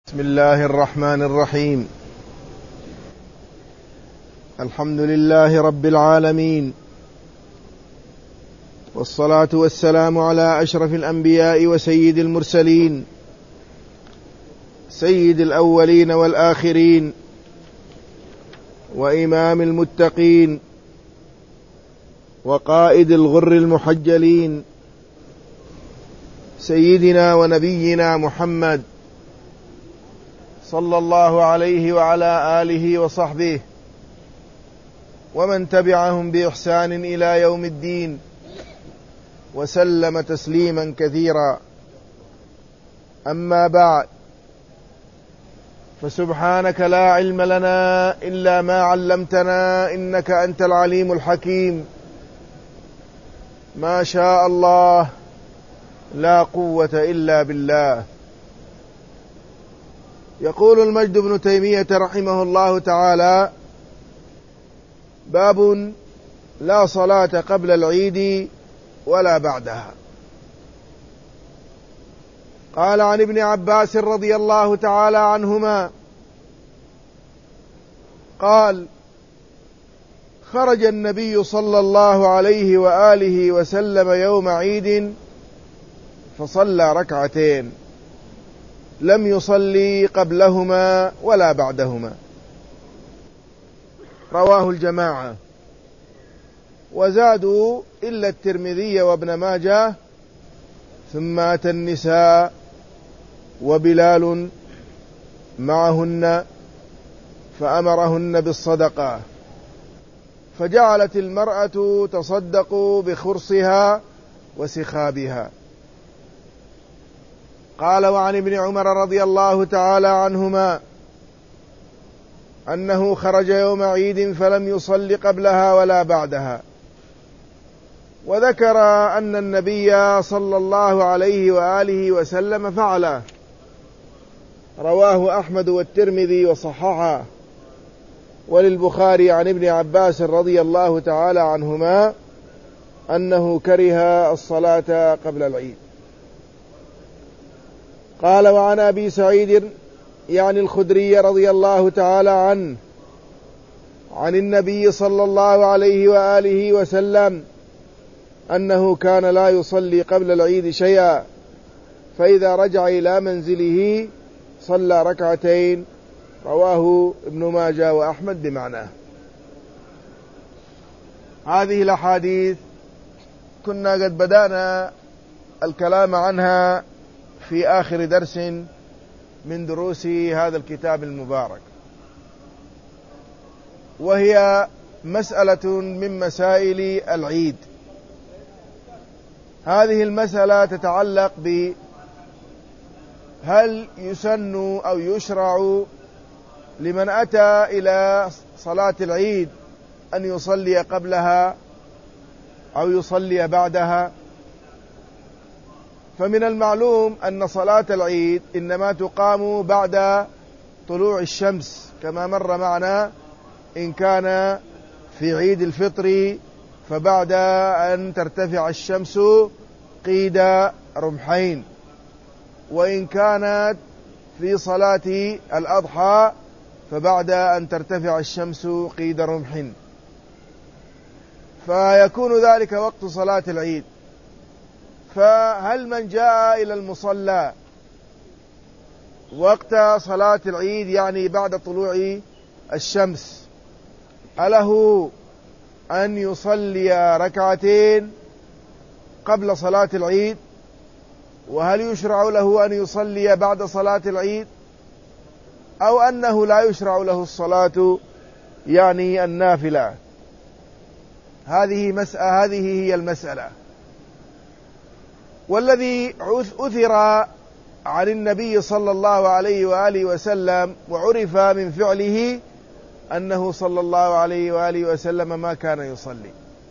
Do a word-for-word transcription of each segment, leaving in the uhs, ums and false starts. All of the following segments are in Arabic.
بسم الله الرحمن الرحيم. الحمد لله رب العالمين، والصلاة والسلام على أشرف الأنبياء وسيد المرسلين، سيد الأولين والآخرين، وإمام المتقين، وقائد الغر المحجلين، سيدنا ونبينا محمد صلى الله عليه وعلى آله وصحبه ومن تبعهم بإحسان إلى يوم الدين، وسلم تسليما كثيرا. أما بعد، فسبحانك لا علم لنا إلا ما علمتنا إنك أنت العليم الحكيم. ما شاء الله لا قوة إلا بالله. يقول المجد بن تيمية رحمه الله تعالى: باب لا صلاة قبل العيد ولا بعدها. قال عن ابن عباس رضي الله تعالى عنهما قال: خرج النبي صلى الله عليه وآله وسلم يوم عيد فصلى ركعتين، لم يصلي قبلهما ولا بعدهما. رواه الجماعة، وزادوا إلا الترمذي وابن ماجه: ثم أتى النساء وبلال معهن فأمرهن بالصدقة، فجعلت المرأة تصدق بخرصها وسخابها. قال: وعن ابن عمر رضي الله تعالى عنهما أنه خرج يوم عيد فلم يصل قبلها ولا بعدها، وذكر أن النبي صلى الله عليه وآله وسلم فعله. رواه أحمد والترمذي وصححه. وللبخاري عن ابن عباس رضي الله تعالى عنهما أنه كره الصلاة قبل العيد. قال: وعن أبي سعيد يعني الخدري رضي الله تعالى عنه عن النبي صلى الله عليه وآله وسلم أنه كان لا يصلي قبل العيد شيئا، فإذا رجع إلى منزله صلى ركعتين. رواه ابن ماجه وأحمد بمعناه. هذه الأحاديث كنا قد بدأنا الكلام عنها في آخر درس من دروس هذا الكتاب المبارك، وهي مسألة من مسائل العيد. هذه المسألة تتعلق ب هل يسن أو يشرع لمن أتى إلى صلاة العيد أن يصلي قبلها أو يصلي بعدها؟ فمن المعلوم أن صلاة العيد إنما تقام بعد طلوع الشمس، كما مر معنا إن كان في عيد الفطر فبعد أن ترتفع الشمس قيد رمحين، وإن كانت في صلاة الأضحى فبعد أن ترتفع الشمس قيد رمح، فيكون ذلك وقت صلاة العيد. فهل من جاء إلى المصلى وقت صلاة العيد يعني بعد طلوع الشمس أله أن يصلي ركعتين قبل صلاة العيد؟ وهل يشرع له أن يصلي بعد صلاة العيد، أو أنه لا يشرع له الصلاة يعني النافلة؟ هذه مسألة هذه هي المسألة. والذي أثر عن النبي صلى الله عليه وآله وسلم وعرف من فعله أنه صلى الله عليه وآله وسلم ما كان يصلي.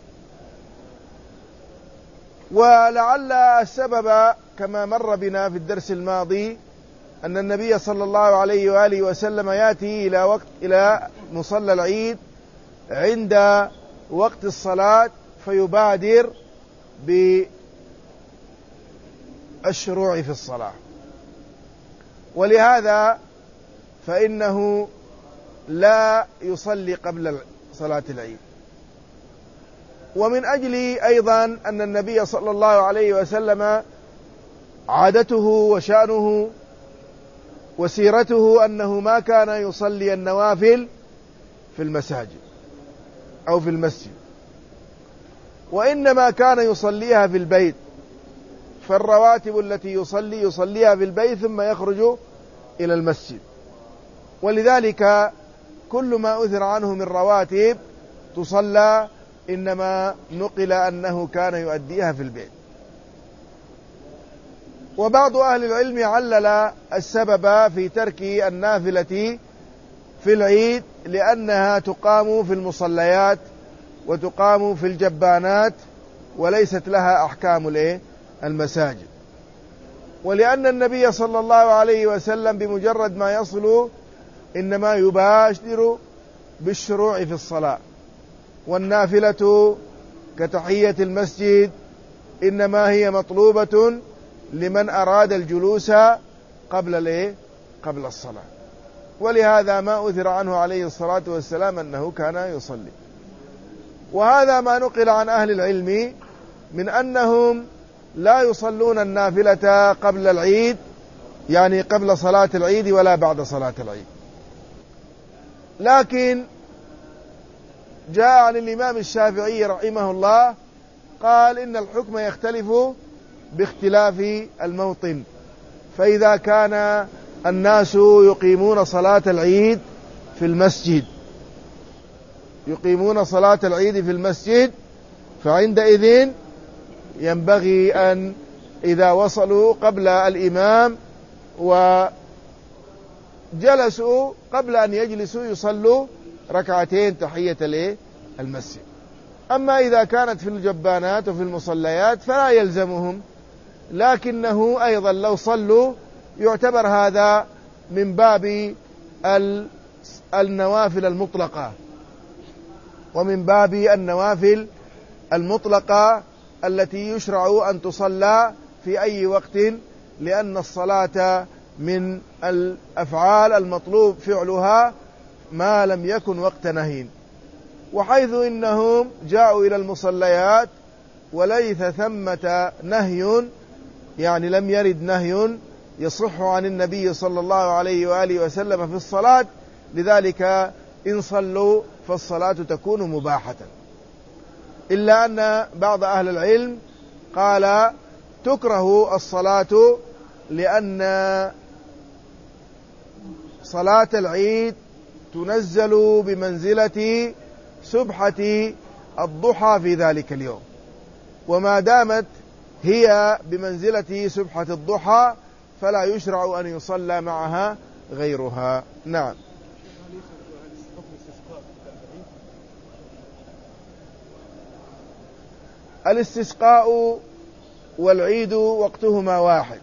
ولعل السبب كما مر بنا في الدرس الماضي أن النبي صلى الله عليه وآله وسلم يأتي إلى وقت إلى مصلى العيد عند وقت الصلاة فيبادر بالشروع في الصلاة. ولهذا فإنه لا يصلي قبل صلاة العيد. ومن أجل أيضا أن النبي صلى الله عليه وسلم عادته وشأنه وسيرته أنه ما كان يصلي النوافل في المساجد أو في المسجد، وإنما كان يصليها في البيت، فالرواتب التي يصلي يصليها في البيت ثم يخرج إلى المسجد. ولذلك كل ما أثر عنه من رواتب تصلى إنما نقل أنه كان يؤديها في البيت. وبعض أهل العلم علل السبب في ترك النافلة في العيد لأنها تقام في المصليات وتقام في الجبانات وليست لها أحكام المساجد، ولأن النبي صلى الله عليه وسلم بمجرد ما يصل إنما يباشر بالشروع في الصلاة، والنافلة كتحية المسجد إنما هي مطلوبة لمن أراد الجلوس قبل قبل الصلاة. ولهذا ما أثر عنه عليه الصلاة والسلام أنه كان يصلي. وهذا ما نقل عن أهل العلم من أنهم لا يصلون النافلة قبل العيد، يعني قبل صلاة العيد ولا بعد صلاة العيد. لكن جاء عن الإمام الشافعي رحمه الله قال إن الحكم يختلف باختلاف الموطن، فإذا كان الناس يقيمون صلاة العيد في المسجد يقيمون صلاة العيد في المسجد فعندئذ ينبغي أن إذا وصلوا قبل الإمام وجلسوا قبل أن يجلسوا يصلوا ركعتين تحية المسجد. أما إذا كانت في الجبانات وفي المصليات فلا يلزمهم، لكنه أيضا لو صلوا يعتبر هذا من باب النوافل المطلقة ومن باب النوافل المطلقة التي يشرع أن تصلى في أي وقت، لأن الصلاة من الأفعال المطلوب فعلها ما لم يكن وقت نهي. وحيث إنهم جاءوا إلى المصليات وليس ثمة نهي، يعني لم يرد نهي يصح عن النبي صلى الله عليه وآله وسلم في الصلاة، لذلك إن صلوا فالصلاة تكون مباحة. إلا أن بعض أهل العلم قال تكره الصلاة لأن صلاة العيد تنزل بمنزلة سبحة الضحى في ذلك اليوم، وما دامت هي بمنزلة سبحة الضحى فلا يشرع أن يصلى معها غيرها. نعم. الاستسقاء والعيد وقتهما واحد،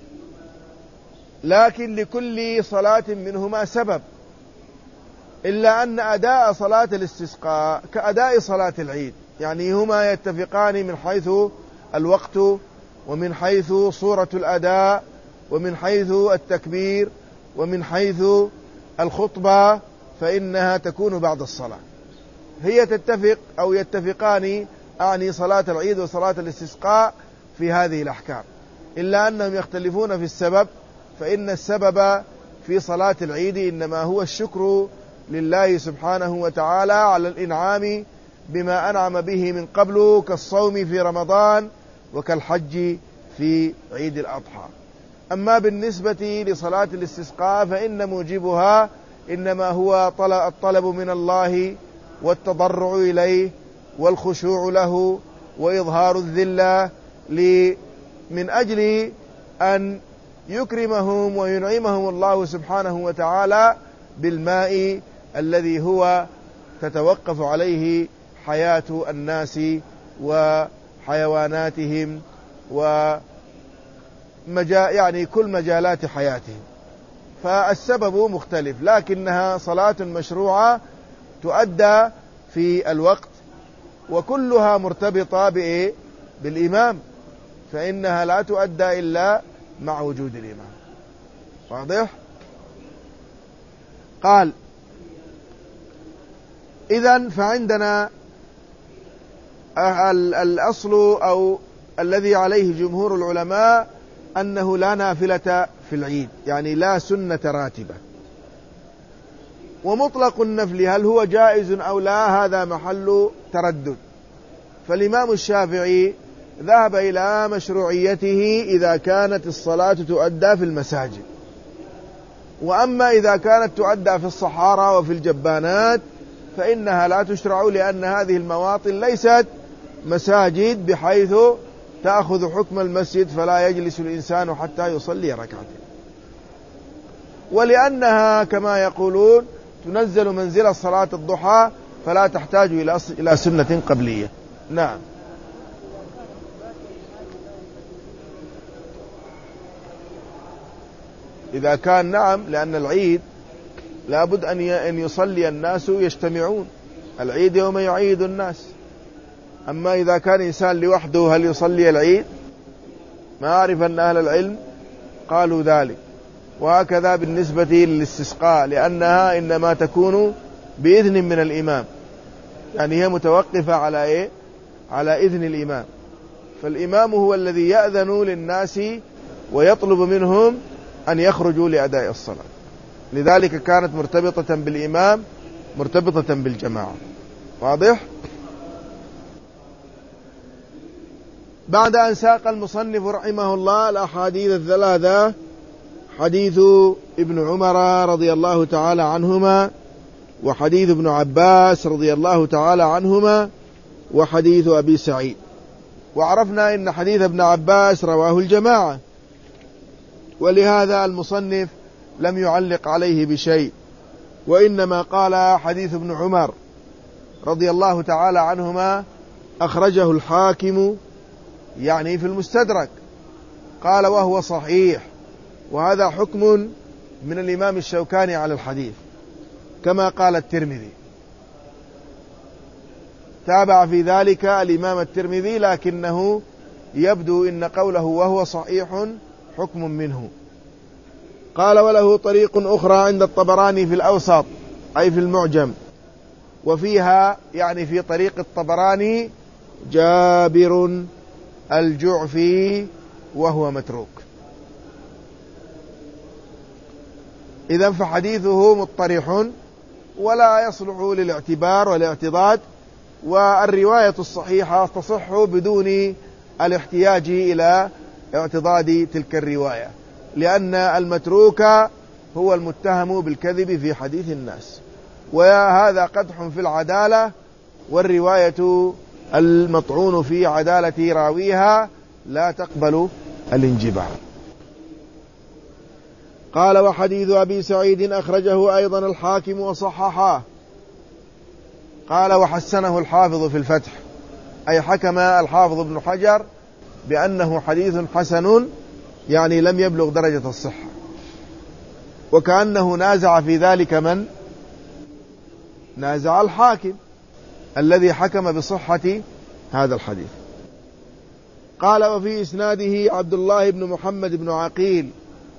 لكن لكل صلاة منهما سبب، إلا أن أداء صلاة الاستسقاء كأداء صلاة العيد، يعني هما يتفقان من حيث الوقت ومن حيث صورة الأداء ومن حيث التكبير ومن حيث الخطبة، فإنها تكون بعد الصلاة. هي تتفق أو يتفقان، أعني صلاة العيد وصلاة الاستسقاء في هذه الأحكام، إلا أنهم يختلفون في السبب، فإن السبب في صلاة العيد إنما هو الشكر لله سبحانه وتعالى على الإنعام بما أنعم به من قبل كالصوم في رمضان وكالحج في عيد الأضحى. أما بالنسبة لصلاة الاستسقاء فإن موجبها إنما هو الطلب من الله والتضرع إليه والخشوع له وإظهار الذلة من أجل أن يكرمهم وينعمهم الله سبحانه وتعالى بالماء الذي هو تتوقف عليه حياة الناس وحيواناتهم ومجا يعني كل مجالات حياتهم. فالسبب مختلف، لكنها صلاة مشروعة تؤدى في الوقت، وكلها مرتبطة بإيه؟ بالإمام، فإنها لا تؤدى إلا مع وجود الإمام. واضح؟ قال إذن فعندنا الأصل أو الذي عليه جمهور العلماء أنه لا نافلة في العيد، يعني لا سنة راتبة. ومطلق النفل هل هو جائز أو لا هذا محل تردد. فالإمام الشافعي ذهب إلى مشروعيته إذا كانت الصلاة تؤدى في المساجد، وأما إذا كانت تؤدى في الصحارى وفي الجبانات فإنها لا تشرع، لأن هذه المواطن ليست مساجد بحيث تأخذ حكم المسجد فلا يجلس الإنسان حتى يصلي ركعتين، ولأنها كما يقولون تنزل منزل صلاة الضحى فلا تحتاج إلى سنة قبلية. نعم. إذا كان نعم، لأن العيد لابد أن يصلي الناس يجتمعون، العيد يوم يعيد الناس. أما إذا كان إنسان لوحده هل يصلي العيد؟ ما أعرف أن أهل العلم قالوا ذلك. وهكذا بالنسبة للاستسقاء، لأنها إنما تكون بإذن من الإمام، يعني هي متوقفة على إيه؟ على إذن الإمام، فالإمام هو الذي يأذن للناس ويطلب منهم أن يخرجوا لأداء الصلاة، لذلك كانت مرتبطة بالإمام مرتبطة بالجماعة. واضح؟ بعد أن ساق المصنف رحمه الله الأحاديث الثلاثة، حديث ابن عمر رضي الله تعالى عنهما، وحديث ابن عباس رضي الله تعالى عنهما، وحديث أبي سعيد. وعرفنا إن حديث ابن عباس رواه الجماعة، ولهذا المصنف لم يعلق عليه بشيء، وإنما قال حديث ابن عمر رضي الله تعالى عنهما أخرجه الحاكم يعني في المستدرك، قال وهو صحيح، وهذا حكم من الإمام الشوكاني على الحديث كما قال الترمذي، تابع في ذلك الإمام الترمذي، لكنه يبدو إن قوله وهو صحيح حكم منه. قال وله طريق أخرى عند الطبراني في الأوسط أي في المعجم، وفيها يعني في طريق الطبراني جابر الجعفي وهو متروك. إذن فحديثه مطرح ولا يصلح للاعتبار والاعتضاد، والرواية الصحيحة تصح بدون الاحتياج إلى اعتضاد تلك الرواية، لأن المتروك هو المتهم بالكذب في حديث الناس، وهذا قدح في العدالة، والرواية المطعون في عدالة راويها لا تقبل الانجبار. قال وحديث أبي سعيد أخرجه أيضا الحاكم وصححه. قال وحسنه الحافظ في الفتح، أي حكم الحافظ ابن حجر بأنه حديث حسن، يعني لم يبلغ درجة الصحة، وكأنه نازع في ذلك من نازع الحاكم الذي حكم بصحة هذا الحديث. قال وفي إسناده عبد الله بن محمد بن عقيل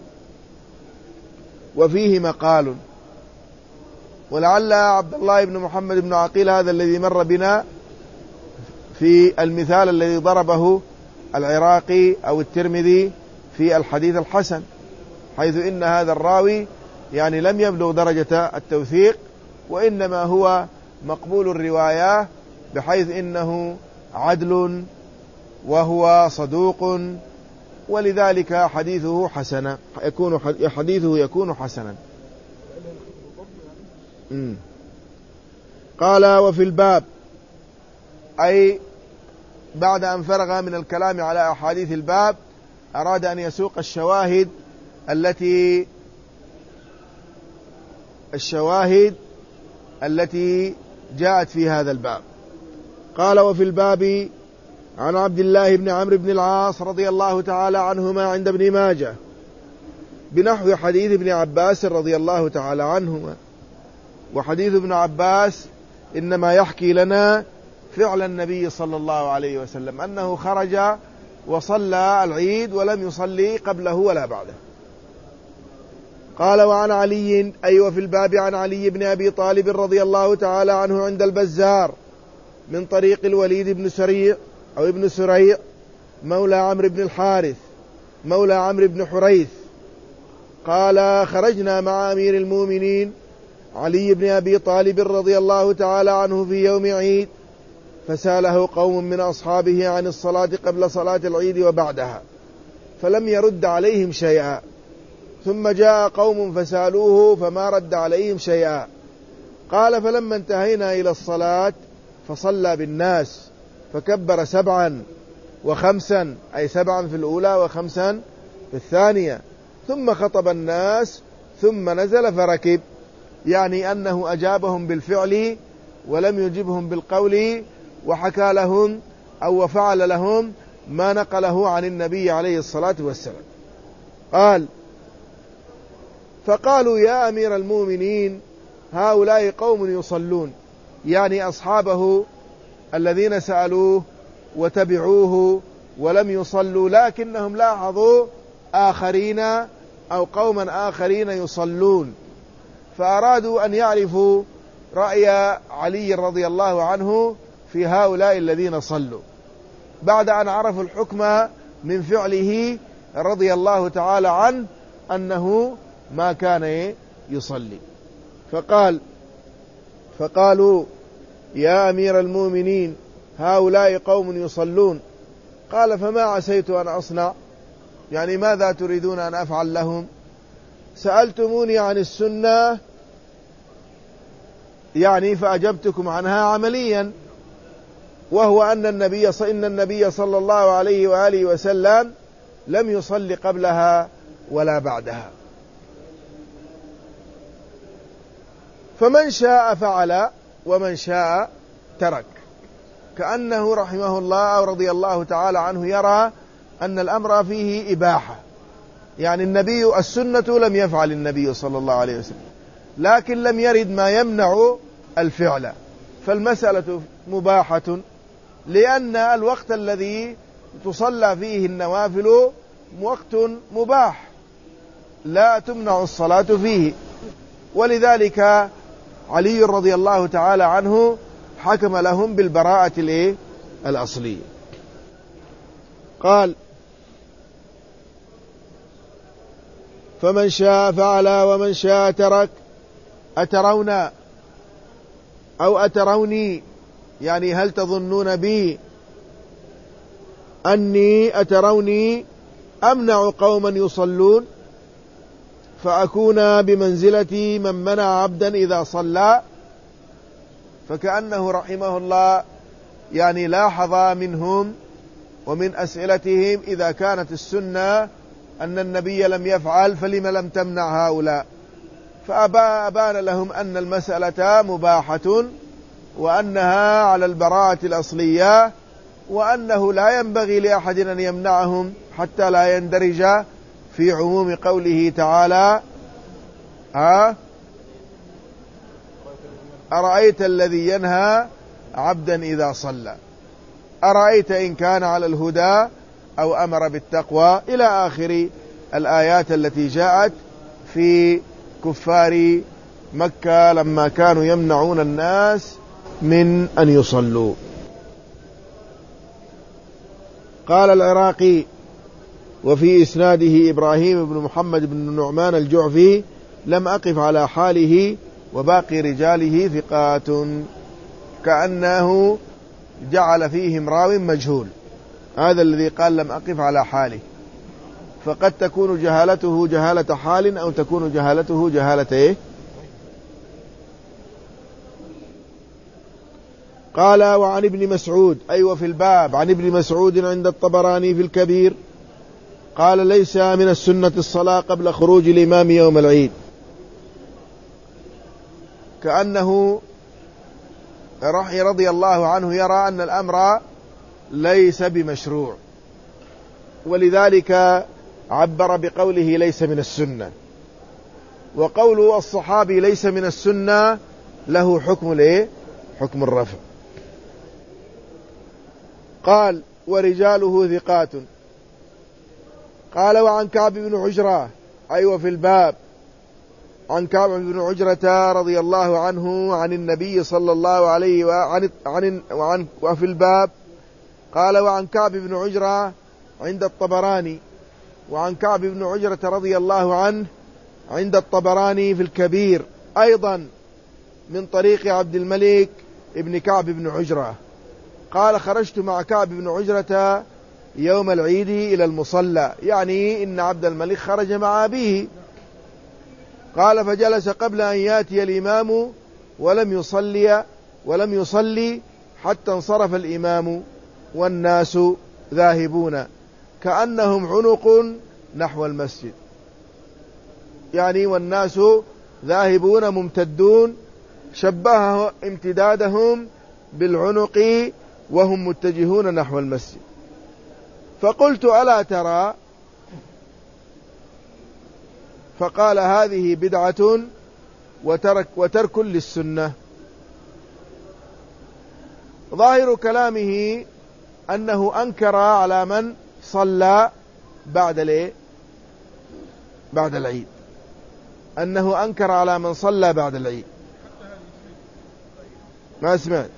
وفيه مقال، ولعل عبد الله بن محمد بن عقيل هذا الذي مر بنا في المثال الذي ضربه العراقي أو الترمذي في الحديث الحسن، حيث إن هذا الراوي يعني لم يبلغ درجة التوثيق، وإنما هو مقبول الرواية بحيث إنه عدل وهو صدوق، ولذلك حديثه حسنا يكون حديثه يكون حسنا. م. قال وفي الباب، أي بعد أن فرغ من الكلام على أحاديث الباب أراد أن يسوق الشواهد التي الشواهد التي جاءت في هذا الباب. قال وفي الباب عن عبد الله بن عمرو بن العاص رضي الله تعالى عنهما عند ابن ماجه بنحو حديث ابن عباس رضي الله تعالى عنهما. وحديث ابن عباس إنما يحكي لنا فعل النبي صلى الله عليه وسلم، أنه خرج وصلى العيد ولم يصلي قبله ولا بعده، قال وعن علي أي وفي الباب عن علي بن أبي طالب رضي الله تعالى عنه عند البزار من طريق الوليد بن سريع أو ابن سريع مولى عمرو بن الحارث مولى عمرو بن حريث قال خرجنا مع أمير المؤمنين علي بن أبي طالب رضي الله تعالى عنه في يوم عيد فساله قوم من أصحابه عن الصلاة قبل صلاة العيد وبعدها فلم يرد عليهم شيئا، ثم جاء قوم فسالوه فما رد عليهم شيئا. قال فلما انتهينا إلى الصلاة فصلى بالناس فكبر سبعا وخمسا أي سبعا في الأولى وخمسا في الثانية، ثم خطب الناس ثم نزل فركب، يعني أنه أجابهم بالفعل ولم يجبهم بالقول، وحكى لهم أو وفعل لهم ما نقله عن النبي عليه الصلاة والسلام. قال فقالوا يا أمير المؤمنين هؤلاء قوم يصلون، يعني أصحابه الذين سألوه وتبعوه ولم يصلوا، لكنهم لاحظوا آخرين أو قوما آخرين يصلون، فأرادوا أن يعرفوا رأي علي رضي الله عنه في هؤلاء الذين صلوا، بعد أن عرفوا الحكم من فعله رضي الله تعالى عنه أنه ما كان يصلي. فقال فقالوا يا أمير المؤمنين هؤلاء قوم يصلون. قال فما عسيت أن أصنع، يعني ماذا تريدون أن أفعل لهم؟ سألتموني عن السنة يعني فأجبتكم عنها عمليا، وهو أن النبي إن النبي صلى الله عليه وآله وسلم لم يصلي قبلها ولا بعدها، فمن شاء فعل ومن شاء ترك، كأنه رحمه الله أو رضي الله تعالى عنه يرى أن الأمر فيه إباحة، يعني النبي السنة لم يفعل النبي صلى الله عليه وسلم، لكن لم يرد ما يمنع الفعل، فالمسألة مباحة، لأن الوقت الذي تصلى فيه النوافل وقت مباح لا تمنع الصلاة فيه، ولذلك علي رضي الله تعالى عنه حكم لهم بالبراءة الايه الأصلية. قال فمن شاء فعل ومن شاء ترك. أترون أو أتروني، يعني هل تظنون بي أني أتروني أمنع قوما يصلون فأكون بمنزلة من منع عبدا إذا صلى؟ فكأنه رحمه الله يعني لاحظ منهم ومن أسئلتهم إذا كانت السنة أن النبي لم يفعل فلم لم تمنع هؤلاء، فأبان لهم أن المسألة مباحة وأنها على البراءة الأصلية، وأنه لا ينبغي لأحد أن يمنعهم حتى لا يندرج في عموم قوله تعالى ها أرأيت الذي ينهى عبدا إذا صلى، أرأيت إن كان على الهدى أو أمر بالتقوى، إلى آخر الآيات التي جاءت في كفار مكة لما كانوا يمنعون الناس من أن يصلوا. قال العراقي وفي إسناده إبراهيم بن محمد بن نعمان الجعفي لم أقف على حاله وباقي رجاله ثقات، كأنه جعل فيهم راو مجهول، هذا الذي قال لم أقف على حاله، فقد تكون جهالته جهالة حال أو تكون جهالته جهالة إيه؟ قال وعن ابن مسعود أي أيوة وفي الباب عن ابن مسعود عند الطبراني في الكبير قال ليس من السنة الصلاة قبل خروج الإمام يوم العيد، كأنه رضي الله عنه يرى أن الأمر ليس بمشروع، ولذلك عبر بقوله ليس من السنة، وقول الصحابي ليس من السنة له حكم الايه حكم الرفع. قال ورجاله ثقات. قال وعن كعب بن عجرة أي أيوة وفي الباب عن كعب بن عجرة رضي الله عنه عن النبي صلى الله عليه وعن عن وعن وفي الباب قال: وعن كعب بن عجرة عند الطبراني، وعن كعب بن عجرة رضي الله عنه عند الطبراني في الكبير أيضا من طريق عبد الملك ابن كعب بن عجرة قال: خرجت مع كعب بن عجرة يوم العيد إلى المصلى، يعني إن عبد الملك خرج مع أبيه. قال: فجلس قبل أن يأتي الإمام ولم يصلي ولم يصلي حتى انصرف الإمام والناس ذاهبون كأنهم عنق نحو المسجد، يعني والناس ذاهبون ممتدون، شبه امتدادهم بالعنق وهم متجهون نحو المسجد. فقلت: ألا ترى؟ فقال: هذه بدعة وترك, وترك للسنة. ظاهر كلامه أنه أنكر على من صلى بعد الايه بعد العيد، أنه أنكر على من صلى بعد العيد. ما سمعت؟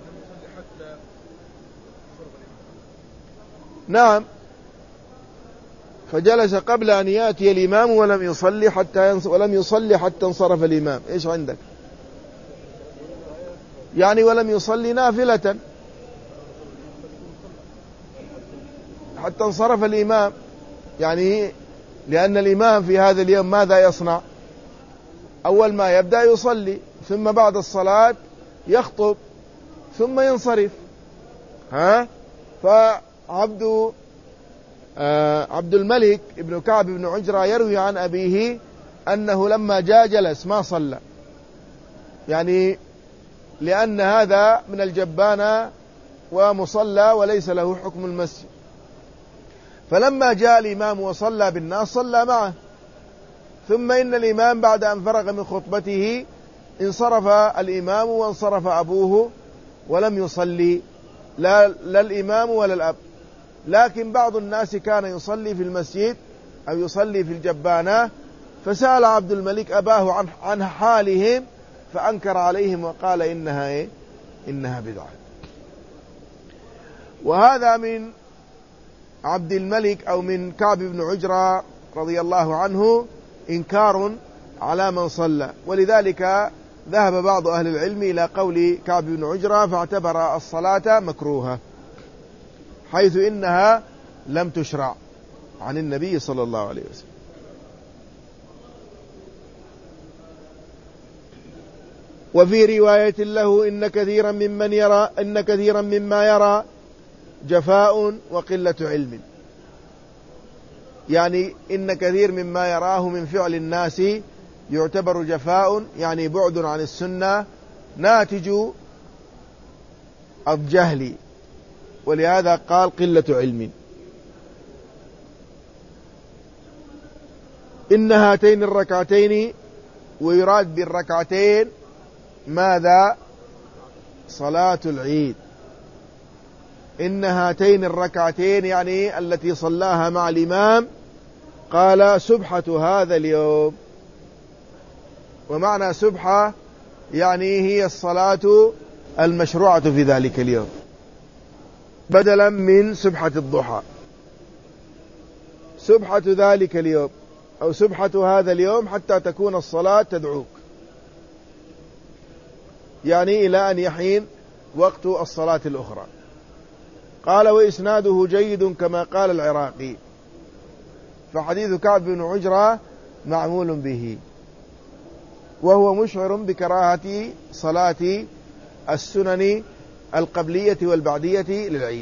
نعم، فجلس قبل أن يأتي الإمام ولم يصلي حتى ينص... ولم يصلي حتى انصرف الإمام. إيش عندك؟ يعني ولم يصلي نافلة حتى انصرف الإمام، يعني لأن الإمام في هذا اليوم ماذا يصنع؟ أول ما يبدأ يصلي، ثم بعد الصلاة يخطب، ثم ينصرف. ها فعبد آه عبد الملك ابن كعب بن عجرة يروي عن أبيه أنه لما جاء جلس ما صلى، يعني لأن هذا من الجبانة ومصلى وليس له حكم المسجد. فلما جاء الإمام وصلى بالناس صلى معه، ثم إن الإمام بعد أن فرغ من خطبته انصرف الإمام وانصرف أبوه ولم يصلي لا, لا الإمام ولا الأب. لكن بعض الناس كان يصلي في المسجد أو يصلي في الجبانة، فسأل عبد الملك أباه عن, عن حالهم فأنكر عليهم وقال إنها إيه؟ إنها بدعة. وهذا من عبد الملك أو من كعب بن عجرة رضي الله عنه إنكار على من صلى، ولذلك ذهب بعض أهل العلم إلى قول كعب بن عجرة فاعتبر الصلاة مكروهة، حيث إنها لم تشرع عن النبي صلى الله عليه وسلم. وفي رواية له: إن كثيرا ممن يرى إن كثيرا مما يرى جفاء وقلة علم، يعني إن كثير مما يراه من فعل الناس يعتبر جفاء، يعني بعد عن السنة ناتج الجهل، ولهذا قال قلة علم. إن هاتين الركعتين، ويراد بالركعتين ماذا؟ صلاة العيد. إن هاتين الركعتين يعني التي صلاها مع الإمام، قال سبحة هذا اليوم. ومعنى سبحة يعني هي الصلاة المشروعة في ذلك اليوم، بدلا من سبحة الضحى. سبحة ذلك اليوم أو سبحة هذا اليوم حتى تكون الصلاة تدعوك، يعني إلى أن يحين وقت الصلاة الأخرى. قال: وإسناده جيد كما قال العراقي. فحديث كعب بن عجرة معمول به، وهو مشعر بكراهة صلاة السنن القبلية والبعدية للعيد.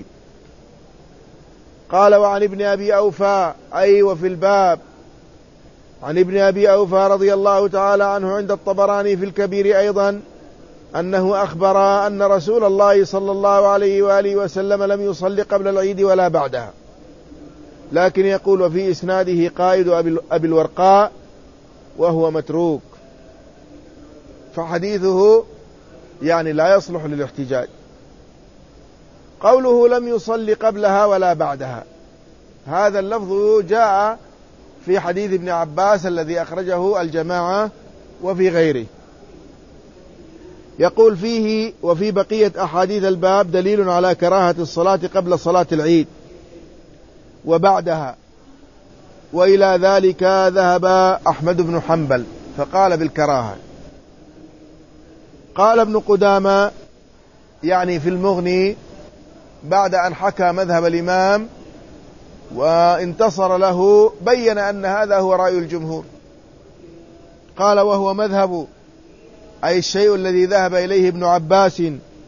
قال: وعن ابن أبي أوفى، أي وفي الباب، عن ابن أبي أوفى رضي الله تعالى عنه عند الطبراني في الكبير أيضا أنه أخبر أن رسول الله صلى الله عليه وآله وسلم لم يصلي قبل العيد ولا بعدها، لكن يقول وفي إسناده قائد أبي الورقاء وهو متروك، فحديثه يعني لا يصلح للاحتجاج. قوله لم يصلي قبلها ولا بعدها، هذا اللفظ جاء في حديث ابن عباس الذي أخرجه الجماعة وفي غيره. يقول فيه: وفي بقية أحاديث الباب دليل على كراهة الصلاة قبل صلاة العيد وبعدها، وإلى ذلك ذهب أحمد بن حنبل فقال بالكراهة. قال ابن قدامة يعني في المغني بعد أن حكى مذهب الإمام وانتصر له بين أن هذا هو رأي الجمهور. قال: وهو مذهب، أي الشيء الذي ذهب إليه ابن عباس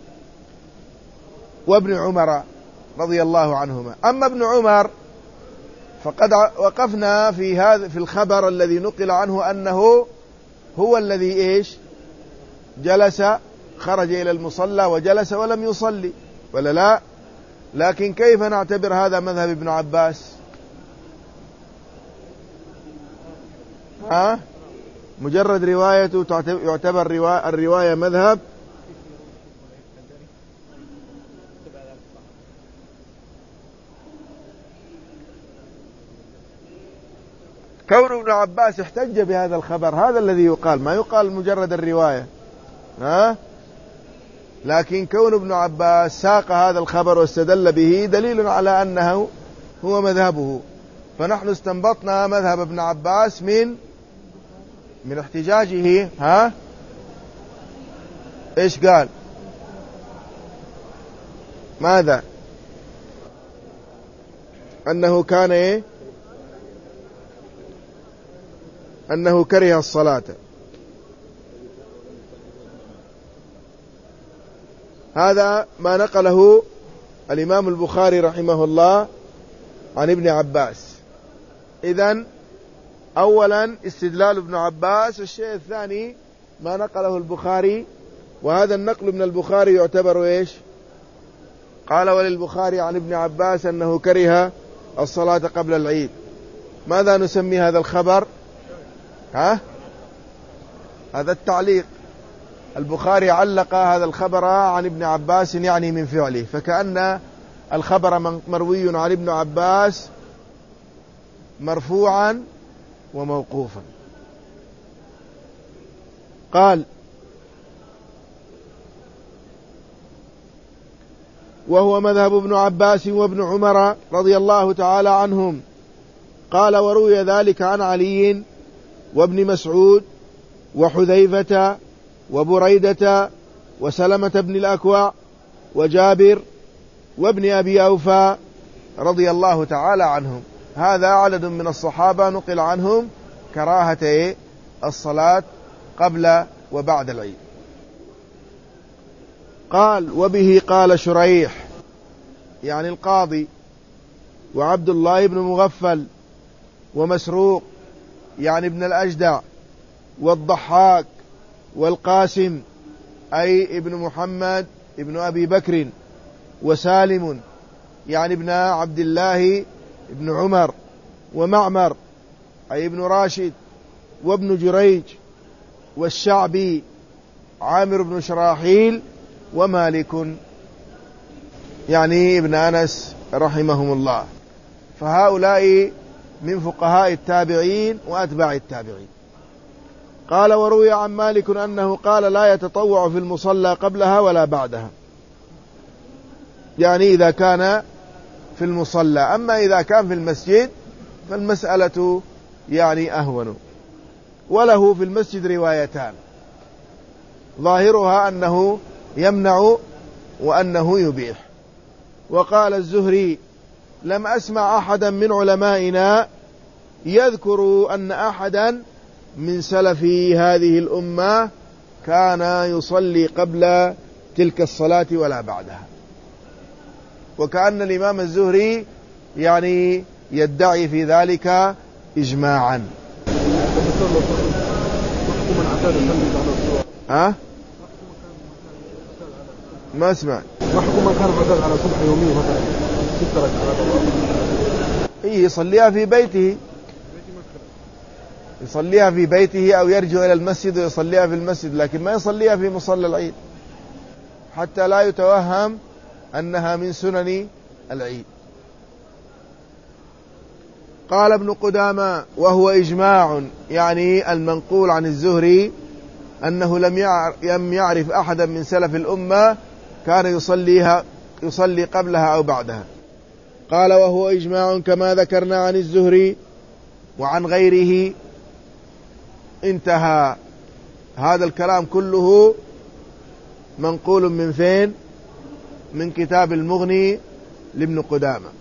وابن عمر رضي الله عنهما. أما ابن عمر فقد وقفنا في هذا في الخبر الذي نقل عنه أنه هو الذي إيش جلس، خرج إلى المصلى وجلس ولم يصلي، ولا لا؟ لكن كيف نعتبر هذا مذهب ابن عباس؟ ها؟ مجرد روايته يعتبر الرواية مذهب؟ كون ابن عباس احتج بهذا الخبر هذا الذي يقال، ما يقال مجرد الرواية. ها؟ لكن كون ابن عباس ساق هذا الخبر واستدل به دليل على أنه هو مذهبه، فنحن استنبطنا مذهب ابن عباس من من احتجاجه. ها؟ ايش قال؟ ماذا؟ أنه كان ايه؟ أنه كره الصلاة. هذا ما نقله الإمام البخاري رحمه الله عن ابن عباس. إذن أولا استدلال ابن عباس. الشيء الثاني ما نقله البخاري، وهذا النقل من البخاري يعتبر إيش؟ قال: وللبخاري عن ابن عباس أنه كره الصلاة قبل العيد. ماذا نسمي هذا الخبر؟ ها؟ هذا التعليق. البخاري علق هذا الخبر عن ابن عباس يعني من فعله، فكأن الخبر مروي عن ابن عباس مرفوعا وموقوفا. قال: وهو مذهب ابن عباس وابن عمر رضي الله تعالى عنهم. قال: وروي ذلك عن علي وابن مسعود وحذيفة وبريدة وسلمة بن الأكوع وجابر وابن أبي أوفى رضي الله تعالى عنهم. هذا عدد من الصحابة نقل عنهم كراهة الصلاة قبل وبعد العيد. قال: وبه قال شريح يعني القاضي، وعبد الله بن مغفل، ومسروق يعني ابن الأجدع، والضحاك، والقاسم أي ابن محمد ابن أبي بكر، وسالم يعني ابن عبد الله ابن عمر، ومعمر أي ابن راشد، وابن جريج، والشعبي عامر بن شراحيل، ومالك يعني ابن أنس رحمهم الله. فهؤلاء من فقهاء التابعين وأتباع التابعين. قال: وروي عن مالك أنه قال: لا يتطوع في المصلى قبلها ولا بعدها، يعني إذا كان في المصلى. أما إذا كان في المسجد فالمسألة يعني أهون. وله في المسجد روايتان، ظاهرها أنه يمنع وأنه يبيح. وقال الزهري: لم أسمع أحدا من علمائنا يذكر أن أحدا من سلف هذه الأمة كان يصلي قبل تلك الصلاة ولا بعدها. وكأن الإمام الزهري يعني يدعي في ذلك إجماعا. ها؟ ما اسمع. محكوم من كان معتاد على صبح يومي مثلا ست ركعات إيه يصليها في بيته، يصليها في بيته أو يرجع إلى المسجد ويصليها في المسجد، لكن ما يصليها في مصلى العيد حتى لا يتوهم أنها من سنن العيد. قال ابن قدامة: وهو إجماع يعني المنقول عن الزهري أنه لم يعرف أحدا من سلف الأمة كان يصليها يصلي قبلها أو بعدها. قال وهو إجماع كما ذكرنا عن الزهري وعن غيره. انتهى. هذا الكلام كله منقول من فين؟ من كتاب المغني لابن قدامة.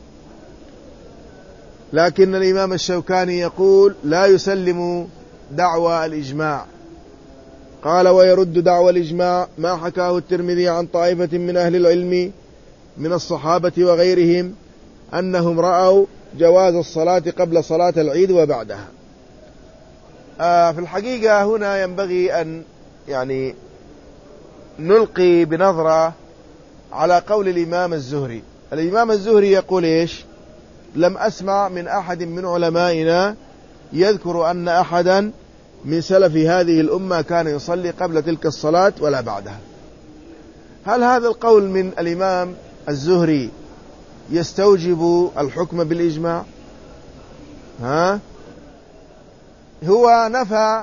لكن الإمام الشوكاني يقول لا يسلم دعوى الإجماع. قال ويرد دعوى الإجماع ما حكاه الترمذي عن طائفة من أهل العلم من الصحابة وغيرهم أنهم رأوا جواز الصلاة قبل صلاة العيد وبعدها. آه في الحقيقة هنا ينبغي أن يعني نلقي بنظرة على قول الإمام الزهري. الإمام الزهري يقول إيش؟ لم أسمع من أحد من علمائنا يذكر أن أحدا من سلف هذه الأمة كان يصلي قبل تلك الصلاة ولا بعدها. هل هذا القول من الإمام الزهري يستوجب الحكم بالإجماع؟ ها؟ هو نفى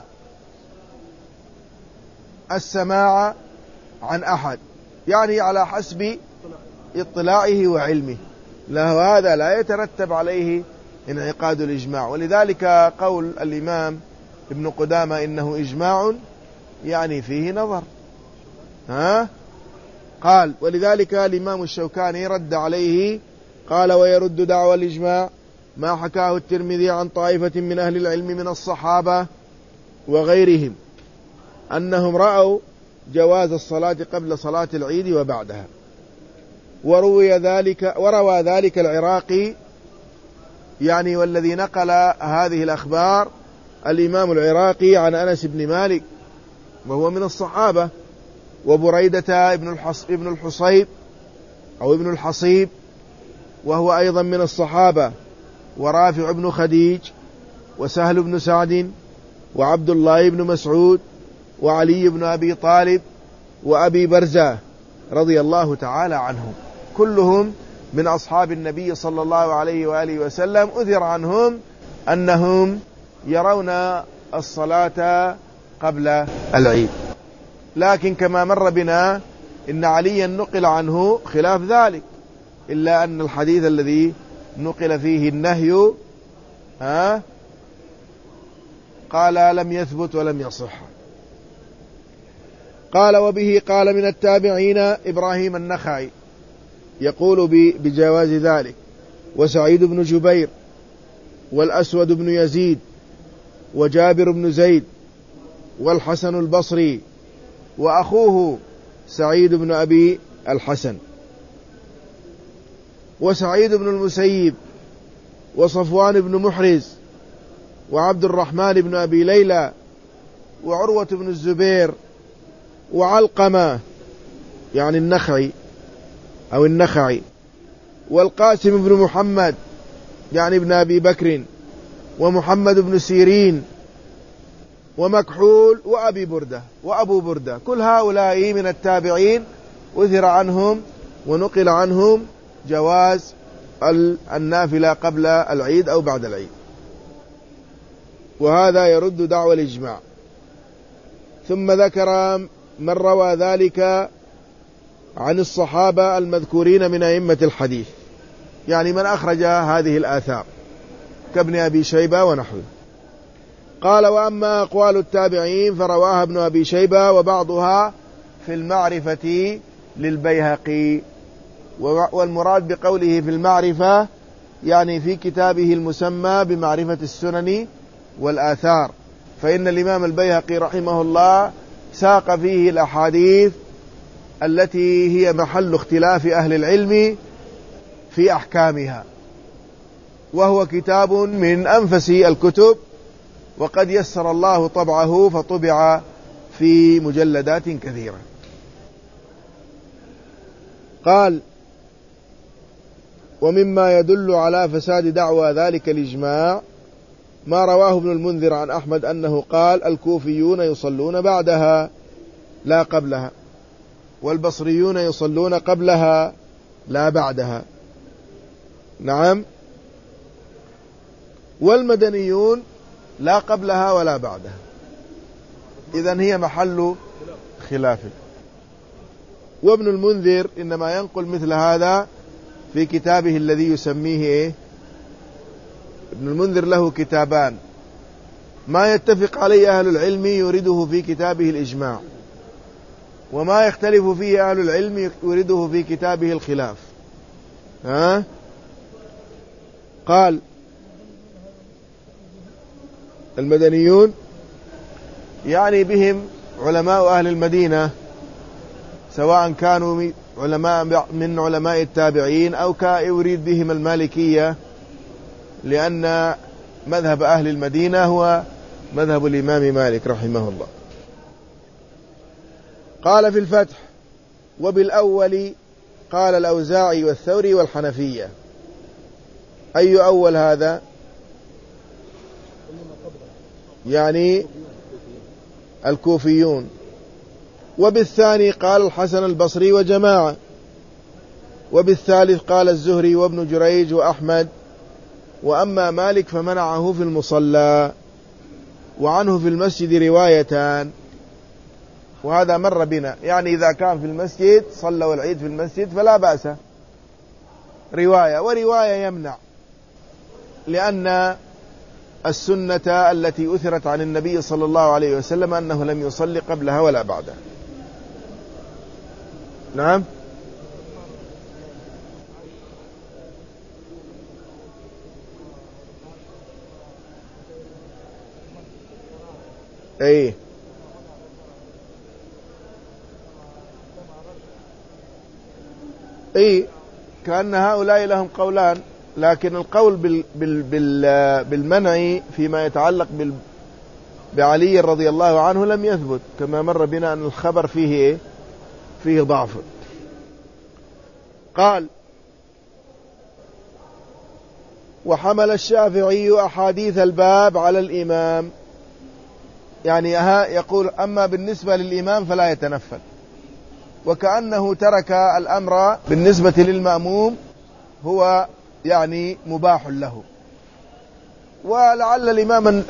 السماع عن أحد، يعني على حسب اطلاعه وعلمه، لا هذا لا يترتب عليه انعقاد الإجماع. ولذلك قول الإمام ابن قدامة إنه إجماع يعني فيه نظر. ها؟ قال ولذلك الإمام الشوكاني رد عليه قال ويرد دعوى الإجماع ما حكاه الترمذي عن طائفة من أهل العلم من الصحابة وغيرهم أنهم رأوا جواز الصلاة قبل صلاة العيد وبعدها. وروي ذلك وروى ذلك العراقي، يعني والذي نقل هذه الأخبار الإمام العراقي عن أنس بن مالك وهو من الصحابة، وبريدة ابن ابن الحصيب أو ابن الحصيب وهو أيضا من الصحابة، ورافع بن خديج وسهل بن سعد وعبد الله بن مسعود وعلي بن أبي طالب وأبي برزة رضي الله تعالى عنهم، كلهم من أصحاب النبي صلى الله عليه وآله وسلم. أذر عنهم أنهم يرون الصلاة قبل العيد. لكن كما مر بنا إن عليا نقل عنه خلاف ذلك، إلا أن الحديث الذي نقل فيه النهي ها قال لم يثبت ولم يصح. قال وبه قال من التابعين إبراهيم النخعي يقول بجواز ذلك، وسعيد بن جبير والأسود بن يزيد وجابر بن زيد والحسن البصري وأخوه سعيد بن أبي الحسن وسعيد بن المسيب وصفوان بن محرز وعبد الرحمن بن أبي ليلى وعروة بن الزبير وعلقمة يعني النخعي أو النخعي والقاسم بن محمد يعني ابن أبي بكر ومحمد بن سيرين ومكحول وأبي بردة وأبو بردة، كل هؤلاء من التابعين أثر عنهم ونقل عنهم جواز النافلة قبل العيد أو بعد العيد، وهذا يرد دعوى الإجماع. ثم ذكر من روى ذلك عن الصحابة المذكورين من أئمة الحديث، يعني من أخرج هذه الآثار كابن أبي شيبة ونحوه. قال وأما أقوال التابعين فرواها ابن أبي شيبة وبعضها في المعرفة للبيهقي، والمراد بقوله في المعرفة يعني في كتابه المسمى بمعرفة السنن والآثار، فإن الإمام البيهقي رحمه الله ساق فيه الأحاديث التي هي محل اختلاف أهل العلم في أحكامها، وهو كتاب من أنفس الكتب، وقد يسر الله طبعه فطبع في مجلدات كثيرة. قال ومما يدل على فساد دعوى ذلك الإجماع ما رواه ابن المنذر عن أحمد أنه قال الكوفيون يصلون بعدها لا قبلها، والبصريون يصلون قبلها لا بعدها، نعم، والمدنيون لا قبلها ولا بعدها. إذن هي محل خلاف. وابن المنذر إنما ينقل مثل هذا في كتابه الذي يسميه إيه؟ ابن المنذر له كتابان، ما يتفق عليه أهل العلم يريده في كتابه الإجماع، وما يختلف فيه أهل العلم يريده في كتابه الخلاف. ها؟ قال المدنيون يعني بهم علماء أهل المدينة، سواء كانوا علماء من علماء التابعين أو كان يريد بهم المالكية، لأن مذهب أهل المدينة هو مذهب الإمام مالك رحمه الله. قال في الفتح: وبالأول قال الأوزاعي والثوري والحنفية. أي أول هذا؟ يعني الكوفيون. وبالثاني قال الحسن البصري وجماعة. وبالثالث قال الزهري وابن جريج وأحمد. وأما مالك فمنعه في المصلى، وعنه في المسجد روايتان، وهذا مر بنا، يعني إذا كان في المسجد صلوا العيد في المسجد فلا بأس، رواية ورواية يمنع، لأن السنة التي أثرت عن النبي صلى الله عليه وسلم أنه لم يصلي قبلها ولا بعدها. نعم. ايه ايه كأن هؤلاء لهم قولان، لكن القول بال بال بال بالمنع فيما يتعلق بال بعلي رضي الله عنه لم يثبت، كما مر بنا أن الخبر فيه إيه؟ فيه ضعف. قال: وحمل الشافعي أحاديث الباب على الإمام، يعني ها يقول أما بالنسبة للإمام فلا يتنفل، وكأنه ترك الأمر بالنسبة للمأموم هو يعني مباح له. ولعل الإمام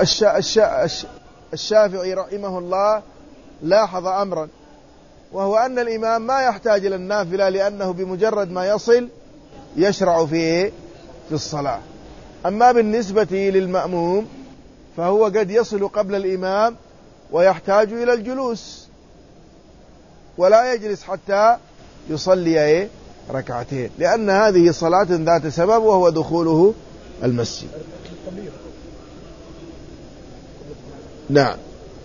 الشافعي رحمه الله لاحظ أمرا، وهو أن الإمام ما يحتاج إلى النافلة، لأنه بمجرد ما يصل يشرع في في الصلاة. أما بالنسبة للمأموم فهو قد يصل قبل الإمام ويحتاج إلى الجلوس، ولا يجلس حتى يصلي ركعتين، لأن هذه صلاة ذات سبب وهو دخوله المسجد. نعم.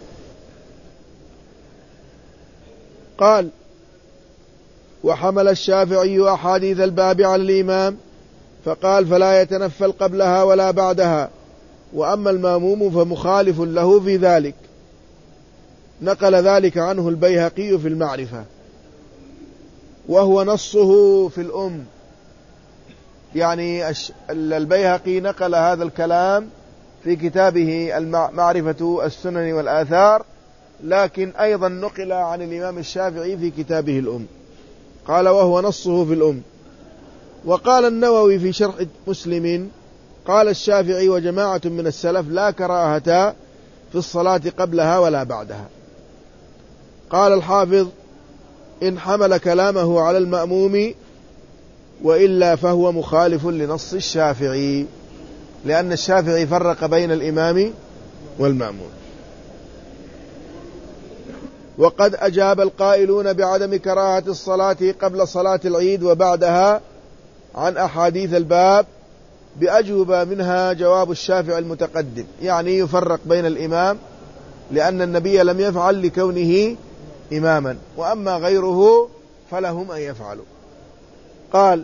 قال: وحمل الشافعي أحاديث الباب على الإمام، فقال: فلا يتنفل قبلها ولا بعدها، وأما الماموم فمخالف له في ذلك. نقل ذلك عنه البيهقي في المعرفة، وهو نصه في الأم. يعني البيهقي نقل هذا الكلام في كتابه معرفة السنن والآثار، لكن أيضا نقل عن الإمام الشافعي في كتابه الأم، قال: وهو نصه في الأم. وقال النووي في شرح مسلم: قال الشافعي وجماعة من السلف: لا كراهة في الصلاة قبلها ولا بعدها. قال الحافظ: إن حمل كلامه على المأموم، وإلا فهو مخالف لنص الشافعي، لأن الشافعي فرق بين الإمام والمأموم. وقد أجاب القائلون بعدم كراهة الصلاة قبل صلاة العيد وبعدها عن أحاديث الباب بأجوبة، منها جواب الشافعي المتقدم، يعني يفرق بين الإمام لأن النبي لم يفعل لكونه إماما، وأما غيره فلهم أن يفعلوا. قال: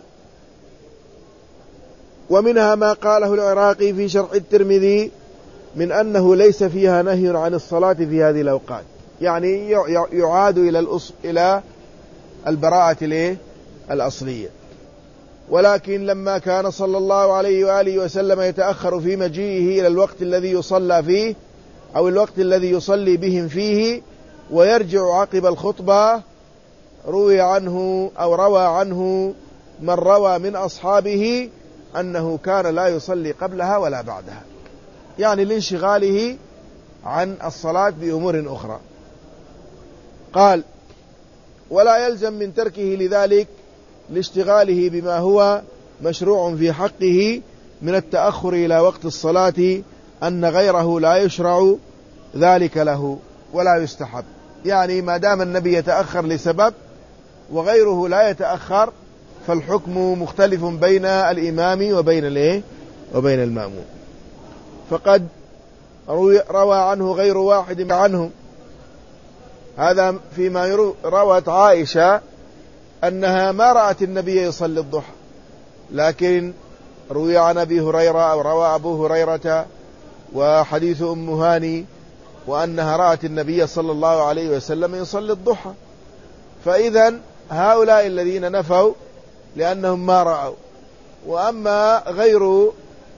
ومنها ما قاله العراقي في شرح الترمذي من أنه ليس فيها نهي عن الصلاة في هذه الأوقات، يعني يعاد إلى الأصل إلى البراءة الأصلية. ولكن لما كان صلى الله عليه وآله وسلم يتأخر في مجيئه إلى الوقت الذي يصلى فيه أو الوقت الذي يصلي بهم فيه ويرجع عقب الخطبة، روي عنه أو روى عنه من روى من أصحابه أنه كان لا يصلي قبلها ولا بعدها، يعني لانشغاله عن الصلاة بأمور أخرى. قال: ولا يلزم من تركه لذلك لاشتغاله بما هو مشروع في حقه من التأخر إلى وقت الصلاة أن غيره لا يشرع ذلك له ولا يستحب. يعني ما دام النبي يتأخر لسبب وغيره لا يتأخر فالحكم مختلف بين الإمام وبين الايه وبين المأموم. فقد روى عنه غير واحد عنهم، هذا فيما روت عائشة أنها ما رأت النبي يصلي الضحى، لكن روي عن أبي هريرة أو روى أبو هريرة وحديث أم هاني وأنها رأت النبي صلى الله عليه وسلم يصلي الضحى. فإذا هؤلاء الذين نفوا لأنهم ما رأوا، وأما غير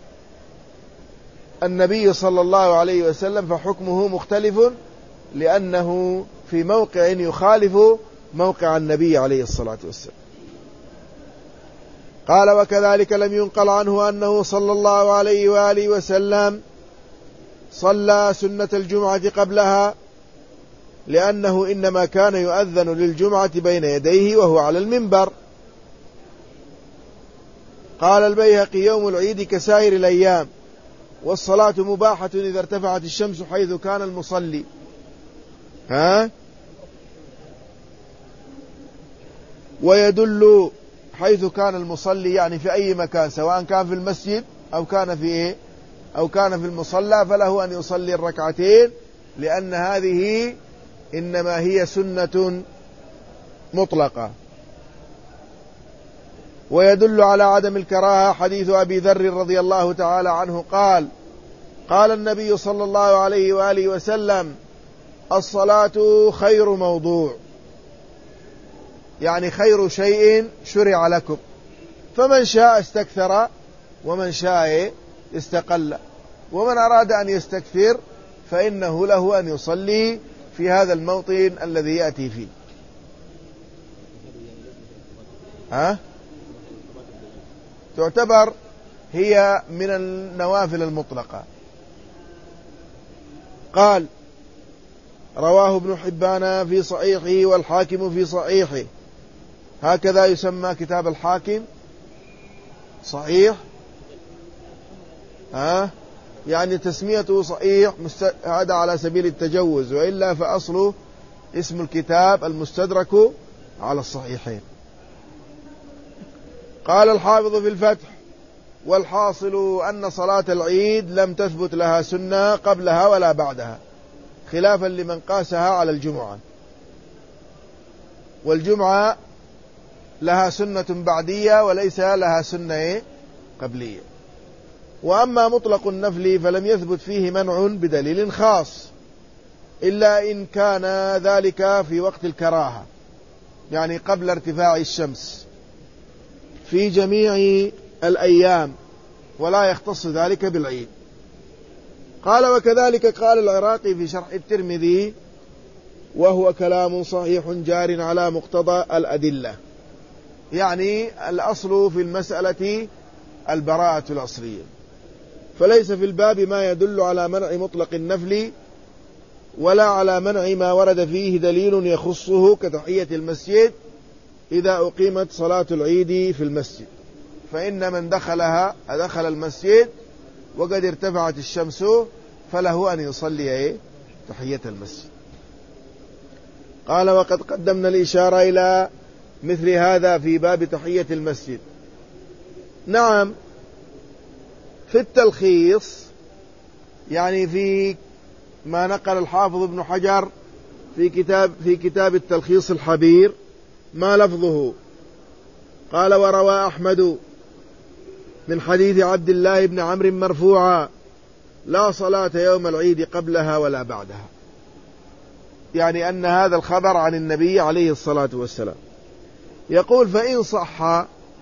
النبي صلى الله عليه وسلم فحكمه مختلف لأنه في موقع يخالف موقع النبي عليه الصلاة والسلام. قال: وكذلك لم ينقل عنه أنه صلى الله عليه وآله وسلم صلى سنة الجمعة قبلها، لأنه إنما كان يؤذن للجمعة بين يديه وهو على المنبر. قال البيهقي: يوم العيد كسائر الأيام، والصلاة مباحة إذا ارتفعت الشمس حيث كان المصلي. ها؟ ويدل حيث كان المصلي يعني في أي مكان، سواء كان في المسجد أو كان في إيه أو كان في المصلى، فله أن يصلي الركعتين، لأن هذه إنما هي سنة مطلقة. ويدل على عدم الكراهة حديث أبي ذر رضي الله تعالى عنه قال: قال النبي صلى الله عليه وآله وسلم: الصلاة خير موضوع، يعني خير شيء شرع لكم، فمن شاء استكثر ومن شاء استقل، ومن أراد أن يستكثر فإنه له أن يصلي في هذا الموطن الذي يأتي فيه. ها؟ تعتبر هي من النوافل المطلقة. قال: رواه ابن حبان في صحيحه والحاكم في صحيحه. هكذا يسمى كتاب الحاكم صحيح، ها؟ يعني تسميته صحيح هذا على سبيل التجوز، وإلا فأصله اسم الكتاب المستدرك على الصحيحين. قال الحافظ في الفتح: والحاصل أن صلاة العيد لم تثبت لها سنة قبلها ولا بعدها، خلافا لمن قاسها على الجمعة، والجمعة لها سنة بعدية وليس لها سنة قبلية. وأما مطلق النفل فلم يثبت فيه منع بدليل خاص، إلا إن كان ذلك في وقت الكراهة، يعني قبل ارتفاع الشمس في جميع الأيام، ولا يختص ذلك بالعيد. قال: وكذلك قال العراقي في شرح الترمذي، وهو كلام صحيح جار على مقتضى الأدلة. يعني الأصل في المسألة البراءة الأصلية، فليس في الباب ما يدل على منع مطلق النفل ولا على منع ما ورد فيه دليل يخصه كتحية المسجد إذا أقيمت صلاة العيد في المسجد، فإن من دخلها دخل المسجد وقد ارتفعت الشمس فله أن يصلي إيه؟ تحية المسجد. قال: وقد قدمنا الإشارة إلى مثل هذا في باب تحية المسجد. نعم، في التلخيص يعني في ما نقل الحافظ ابن حجر في كتاب في كتاب التلخيص الحبير ما لفظه. قال: وروى أحمد من حديث عبد الله بن عمرو مرفوعا: لا صلاة يوم العيد قبلها ولا بعدها، يعني أن هذا الخبر عن النبي عليه الصلاة والسلام. يقول: فإن صح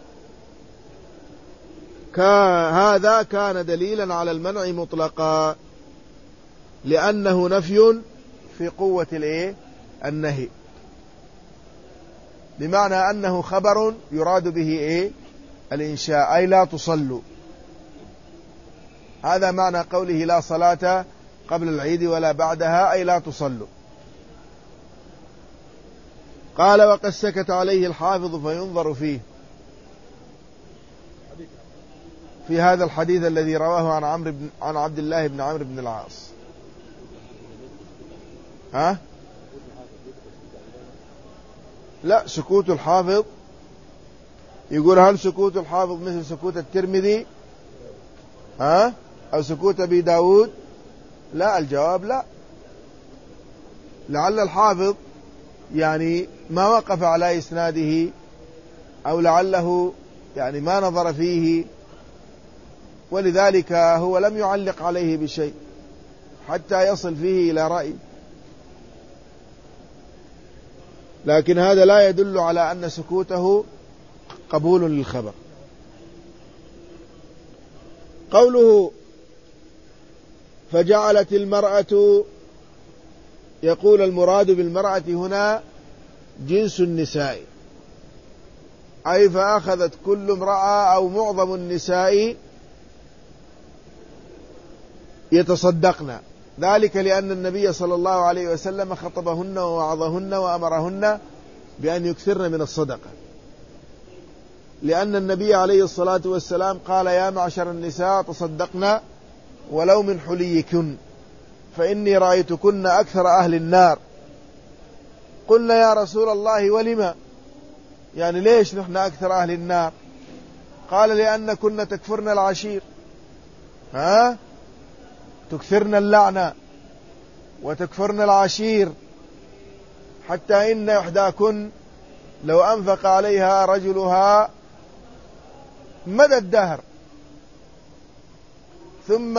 هذا كان دليلا على المنع مطلقا، لأنه نفي في قوة الايه النهي، بمعنى أنه خبر يراد به ايه الإنشاء، أي لا تصلوا. هذا معنى قوله لا صلاة قبل العيد ولا بعدها، أي لا تصلوا. قال وقد سكت عليه الحافظ فينظر فيه، في هذا الحديث الذي رواه عن عمرو بن عن عبد الله بن عمرو بن العاص. ها؟ لا، سكوت الحافظ، يقول هل سكوت الحافظ مثل سكوت الترمذي ها أو سكوت أبي داود؟ لا، الجواب لا. لعل الحافظ يعني ما وقف على إسناده، أو لعله يعني ما نظر فيه، ولذلك هو لم يعلق عليه بشيء حتى يصل فيه إلى رأي. لكن هذا لا يدل على أن سكوته قبول للخبر. قوله فجعلت المرأة، يقول المراد بالمرأة هنا جنس النساء، أي فأخذت كل امرأة أو معظم النساء يتصدقن، ذلك لأن النبي صلى الله عليه وسلم خطبهن ووعظهن وأمرهن بأن يكثرن من الصدقة، لأن النبي عليه الصلاة والسلام قال يا معشر النساء تصدقن ولو من حليكن فإني رأيتكن أكثر أهل النار. قلنا يا رسول الله ولما، يعني ليش نحن أكثر أهل النار؟ قال لأن كنا تكفرن العشير، ها تكثرن اللعنة وتكفرن العشير، حتى إن إحداكن لو أنفق عليها رجلها مدى الدهر ثم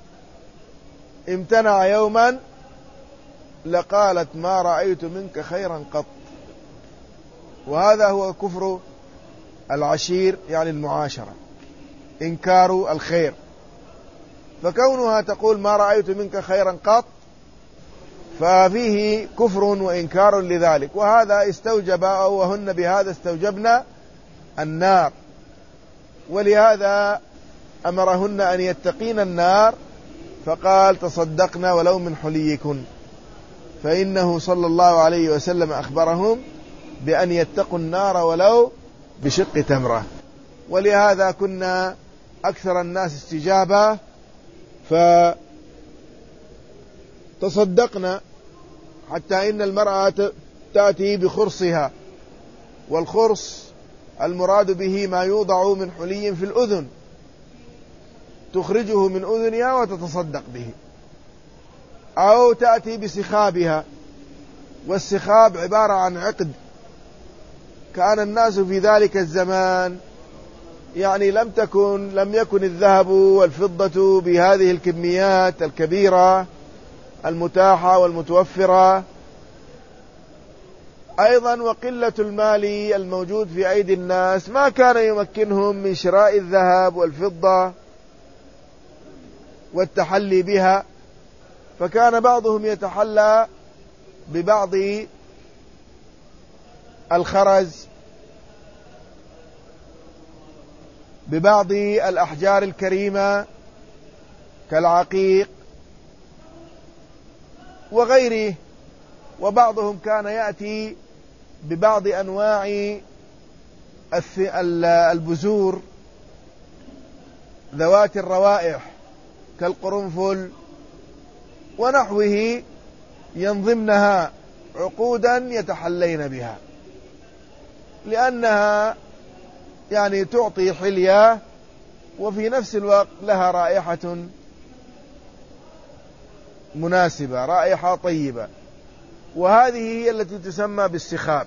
امتنع يوما لقالت ما رأيت منك خيرا قط. وهذا هو كفر العشير، يعني المعاشرة، إنكار الخير. فكونها تقول ما رأيت منك خيرا قط ففيه كفر وإنكار لذلك، وهذا استوجب أو وهن بهذا استوجبنا النار، ولهذا أمرهن أن يتقين النار، فقال تصدقنا ولو من حليكن، فإنه صلى الله عليه وسلم أخبرهم بأن يتقوا النار ولو بشق تمرة. ولهذا كنا أكثر الناس استجابة فتصدقنا، حتى إن المرأة تأتي بخرصها، والخرص المراد به ما يوضع من حلي في الأذن، تخرجه من أذنها وتتصدق به، أو تأتي بسخابها، والسخاب عبارة عن عقد. كان الناس في ذلك الزمان يعني لم تكن لم يكن الذهب والفضة بهذه الكميات الكبيرة المتاحة والمتوفرة، أيضا وقلة المال الموجود في أيدي الناس ما كان يمكنهم من شراء الذهب والفضة والتحلي بها، فكان بعضهم يتحلى ببعض الخرز، ببعض الأحجار الكريمة كالعقيق وغيره، وبعضهم كان يأتي ببعض أنواع البذور ذوات الروائح كالقرنفل ونحوه، ينظمنها عقودا يتحلين بها، لأنها يعني تعطي حلية وفي نفس الوقت لها رائحة مناسبة، رائحة طيبة، وهذه هي التي تسمى بالسخاب.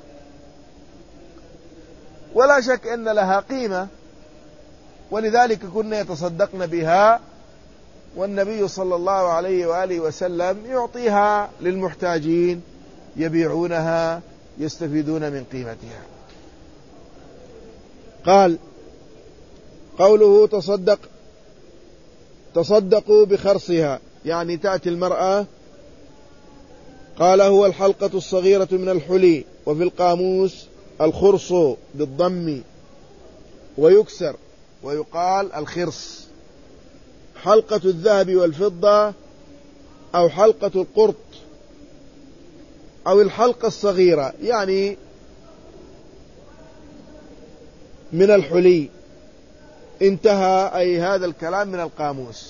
ولا شك أن لها قيمة، ولذلك كنا يتصدقن بها، والنبي صلى الله عليه وآله وسلم يعطيها للمحتاجين يبيعونها يستفيدون من قيمتها. قال قوله تصدق تصدقوا بخرصها، يعني تأتي المرأة، قال هو الحلقة الصغيرة من الحلي، وفي القاموس الخرص بالضم ويكسر ويقال الخرص. حلقة الذهب والفضة أو حلقة القرط أو الحلقة الصغيرة، يعني من الحلي. انتهى أي هذا الكلام من القاموس.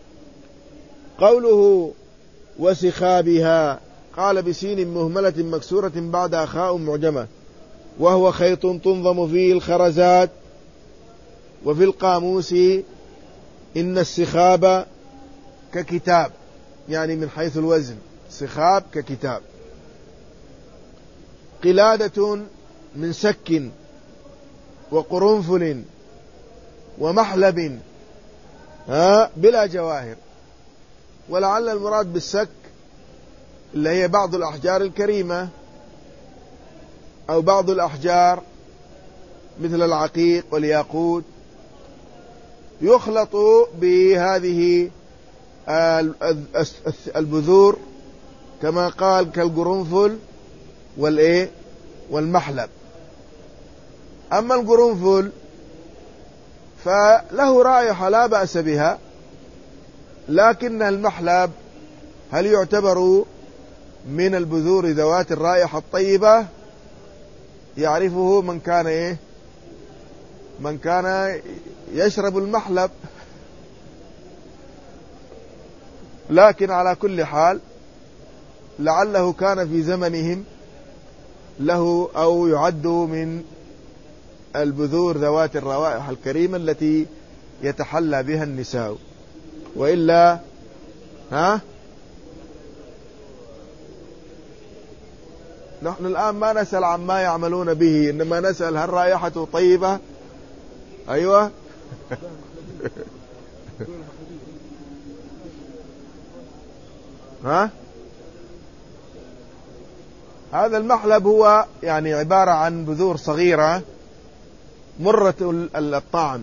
قوله وسخابها قال بسين مهملة مكسورة بعدها خاء معجمة، وهو خيط تنظم فيه الخرزات. وفي القاموس إن السخاب ككتاب، يعني من حيث الوزن سخاب ككتاب. قلادة من سك وقرنفل ومحلب ها بلا جواهر. ولعل المراد بالسك اللي هي بعض الأحجار الكريمة أو بعض الأحجار مثل العقيق والياقوت، يخلط بهذه البذور كما قال كالقرنفل والإيه والمحلب. أما القرنفل فله رائحة لا بأس بها، لكن المحلب هل يعتبر من البذور ذوات الرائحة الطيبة؟ يعرفه من كان إيه من كان يشرب المحلب. لكن على كل حال لعله كان في زمنهم له أو يعد من البذور ذوات الروائح الكريمة التي يتحلى بها النساء. وإلا ها نحن الآن ما نسأل عما يعملون به، إنما نسأل هل رائحته طيبة. أيوة ها هذا المحلب هو يعني عبارة عن بذور صغيرة مرة الطعم،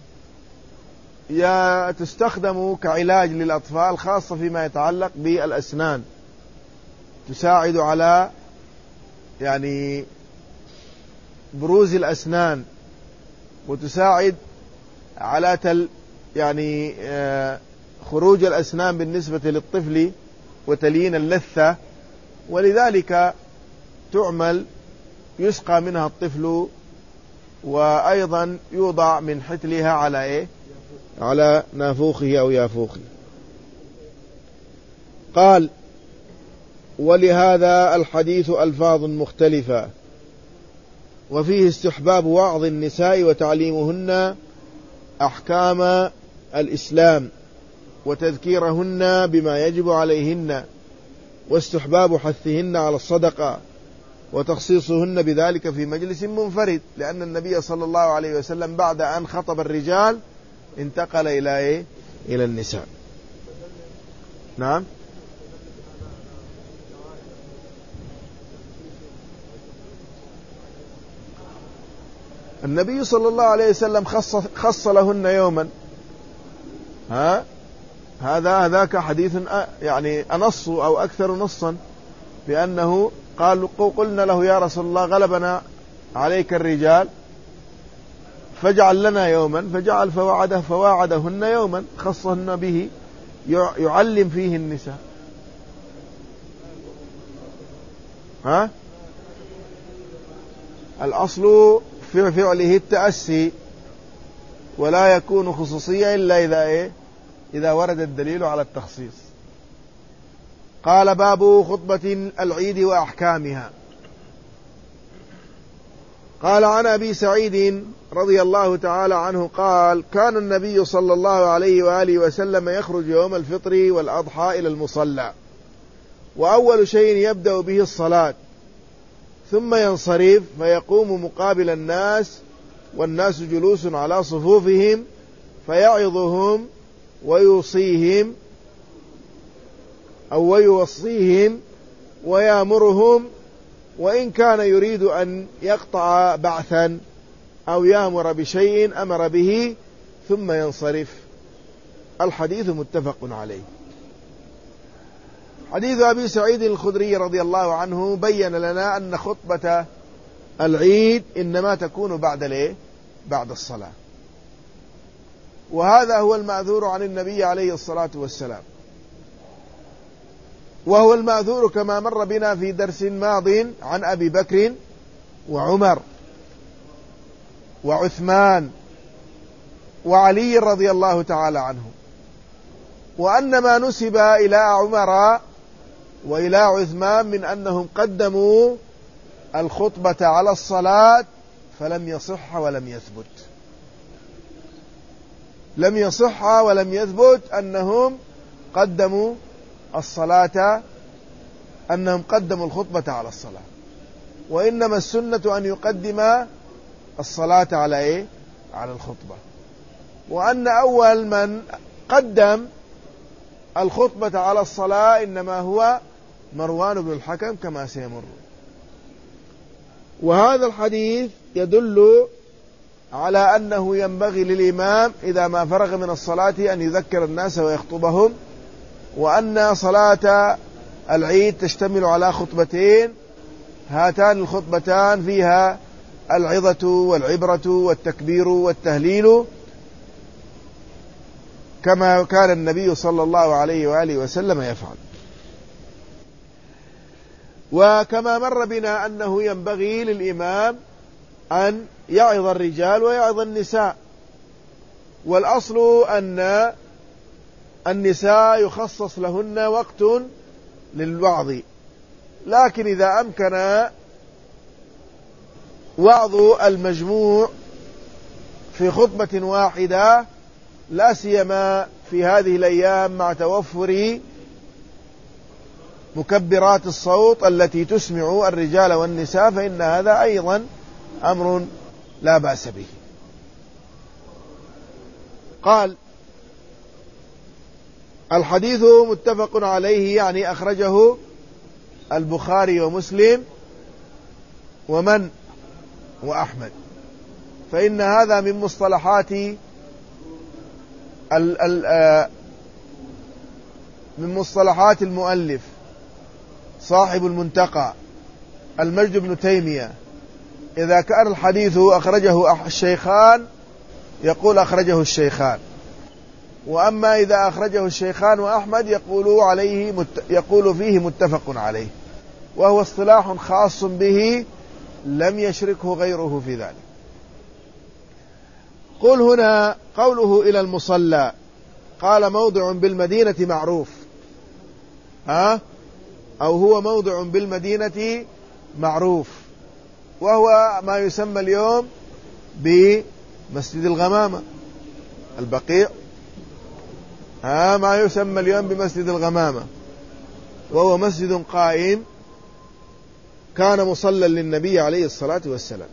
يا تستخدم كعلاج للأطفال خاصة فيما يتعلق بالأسنان، تساعد على يعني بروز الأسنان، وتساعد على تل يعني خروج الأسنان بالنسبة للطفل وتليين اللثة. ولذلك تعمل يسقى منها الطفل، وأيضا يوضع من حتلها على إيه على نافوخه أو يافوخه. قال ولهذا الحديث ألفاظ مختلفة، وفيه استحباب وعظ النساء وتعليمهن أحكام الإسلام وتذكيرهن بما يجب عليهن، واستحباب حثهن على الصدقة وتخصيصهن بذلك في مجلس منفرد، لأن النبي صلى الله عليه وسلم بعد أن خطب الرجال انتقل إلى إيه؟ إلى النساء. نعم. النبي صلى الله عليه وسلم خص, خص لهن يوما، ها هذا هذاك حديث يعني أنص أو أكثر نصا، بأنه قال قلنا له يا رسول الله غلبنا عليك الرجال فاجعل لنا يوما، فجعل فوعده فواعدهن يوما خصهن به يعلم فيه النساء. ها الأصل في فعله التأسي، ولا يكون خصوصية إلا إذا إيه إذا ورد الدليل على التخصيص. قال باب خطبة العيد وأحكامها. قال عن أبي سعيد رضي الله تعالى عنه قال كان النبي صلى الله عليه وآله وسلم يخرج يوم الفطر والأضحى إلى المصلى، وأول شيء يبدأ به الصلاة، ثم ينصرف فيقوم مقابل الناس والناس جلوس على صفوفهم، فيعظهم ويوصيهم أو ويوصيهم ويامرهم، وإن كان يريد أن يقطع بعثا أو يامر بشيء أمر به ثم ينصرف. الحديث متفق عليه. حديث أبي سعيد الخدري رضي الله عنه بين لنا أن خطبة العيد إنما تكون بعد الايه بعد الصلاة، وهذا هو المأثور عن النبي عليه الصلاة والسلام. وهو المأثور كما مر بنا في درس ماض عن أبي بكر وعمر وعثمان وعلي رضي الله تعالى عنهم، وأن ما نسب إلى عمر وإلى عثمان من أنهم قدموا الخطبة على الصلاة فلم يصح ولم يثبت، لم يصح ولم يثبت أنهم قدموا الصلاة أنهم قدموا الخطبة على الصلاة، وإنما السنة أن يقدم الصلاة على إيه؟ على الخطبة. وأن أول من قدم الخطبة على الصلاة إنما هو مروان بن الحكم كما سيمر. وهذا الحديث يدل على أنه ينبغي للإمام إذا ما فرغ من الصلاة أن يذكر الناس ويخطبهم، وأن صلاة العيد تشتمل على خطبتين، هاتان الخطبتان فيها العظة والعبرة والتكبير والتهليل كما كان النبي صلى الله عليه وآله وسلم يفعل. وكما مر بنا أنه ينبغي للإمام أن يعظ الرجال ويعظ النساء، والأصل أن النساء يخصص لهن وقت للوعظ، لكن إذا أمكن وعظ المجموع في خطبة واحدة، لا سيما في هذه الأيام مع توفر مكبرات الصوت التي تسمع الرجال والنساء، فإن هذا أيضا أمر لا بأس به. قال: الحديث متفق عليه، يعني أخرجه البخاري ومسلم ومن وأحمد، فإن هذا من مصطلحات ال ال من مصطلحات المؤلف صاحب المنتقى المجد بن تيمية. إذا كان الحديث أخرجه الشيخان يقول أخرجه الشيخان، وأما إذا أخرجه الشيخان وأحمد يقول عليه مت يقول فيه متفق عليه، وهو اصطلاح خاص به لم يشركه غيره في ذلك. قل هنا قوله إلى المصلى، قال موضع بالمدينة معروف، ها أو هو موضع بالمدينة معروف، وهو ما يسمى اليوم بمسجد الغمامة البقيع، ها ما يسمى اليوم بمسجد الغمامة، وهو مسجد قائم كان مصلى للنبي عليه الصلاة والسلام.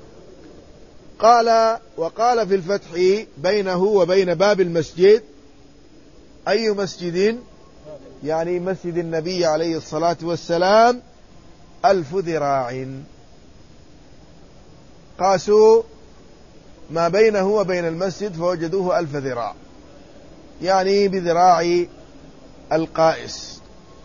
قال: وقال في الفتح بينه وبين باب المسجد، أي مسجد؟ يعني مسجد النبي عليه الصلاة والسلام ألف ذراع، قاسوا ما بينه وبين المسجد فوجدوه ألف ذراع، يعني بذراع القائس.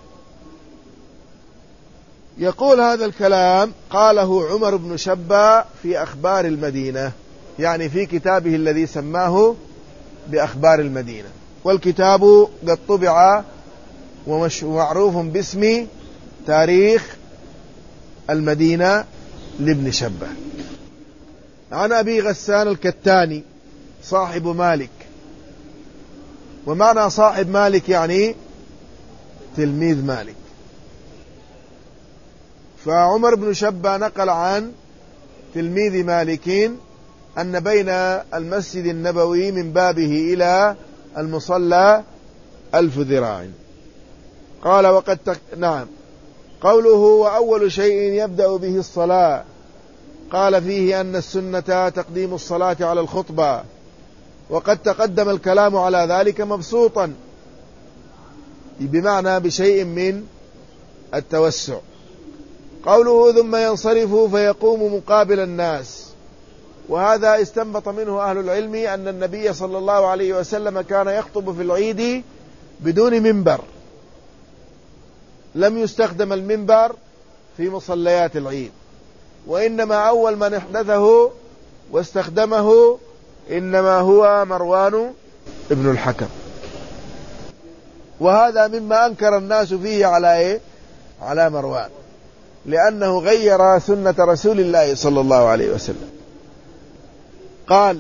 يقول هذا الكلام قاله عمر بن شبة في أخبار المدينة، يعني في كتابه الذي سماه بأخبار المدينة، والكتاب قد طبع ومعروف باسم تاريخ المدينة لابن شبة. عن أبي غسان الكتاني صاحب مالك، ومعنى صاحب مالك يعني تلميذ مالك. فعمر بن شبة نقل عن تلميذ مالك أن بين المسجد النبوي من بابه إلى المصلى ألف ذراع. قال: وقد تك... نعم. قوله: وأول شيء يبدأ به الصلاة، قال فيه أن السنة تقديم الصلاة على الخطبة، وقد تقدم الكلام على ذلك مبسوطا، بمعنى بشيء من التوسع. قوله: ثم ينصرف فيقوم مقابل الناس، وهذا استنبط منه أهل العلم أن النبي صلى الله عليه وسلم كان يخطب في العيد بدون منبر، لم يستخدم المنبر في مصليات العيد، وإنما أول من احدثه واستخدمه إنما هو مروان ابن الحكم. وهذا مما أنكر الناس فيه على إيه؟ على مروان، لأنه غير سنة رسول الله صلى الله عليه وسلم. قال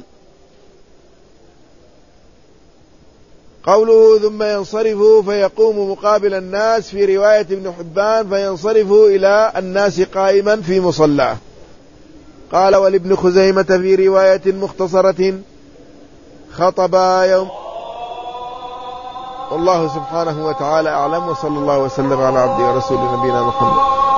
قوله ثم ينصرف فيقوم مقابل الناس في رواية ابن حبان فينصرف إلى الناس قائما في مصلاه. قال ولابن خزيمة في رواية مختصرة خطب يوم. والله سبحانه وتعالى أعلم، وصلى الله وسلم على عبده ورسوله نبينا محمد.